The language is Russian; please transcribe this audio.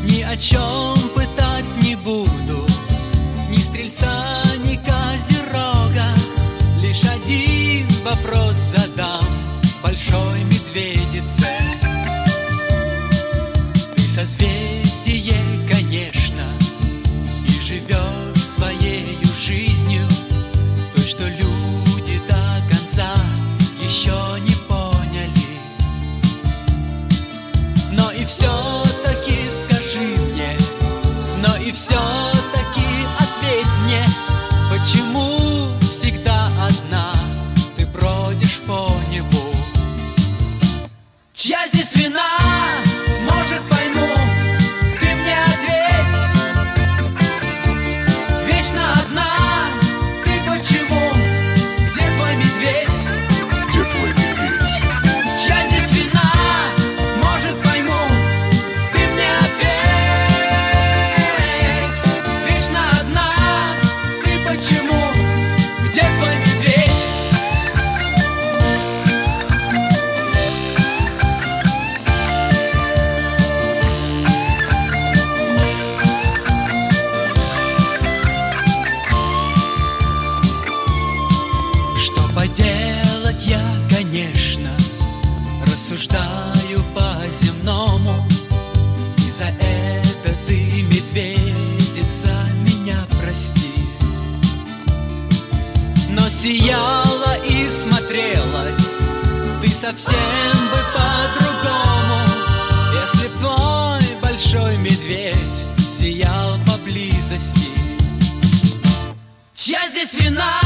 Ни о чем пытать не буду, ни стрельца, ни козерога. Лишь один вопрос задам большой медведице. Ты созвездие, конечно, и живешь своею жизнью, той, что люди до конца еще не поняли. Но и все-таки скажи мне, но и все-таки ответь мне, почему всегда одна ты бродишь по небу? Чья здесь вина? Может, пойму, ты мне ответь. Вечно одна ты почему? Где твой медведь? Где твой медведь? Чья здесь вина? Может, пойму, ты мне ответь. Вечно одна ты почему? Где твой медведь? Что поделать, я, конечно, рассуждаю по-земному, и за это ты, медведица, меня прости. Но сияла и смотрелась ты совсем бы по-другому, если б твой большой медведь сиял поблизости. Чья здесь вина?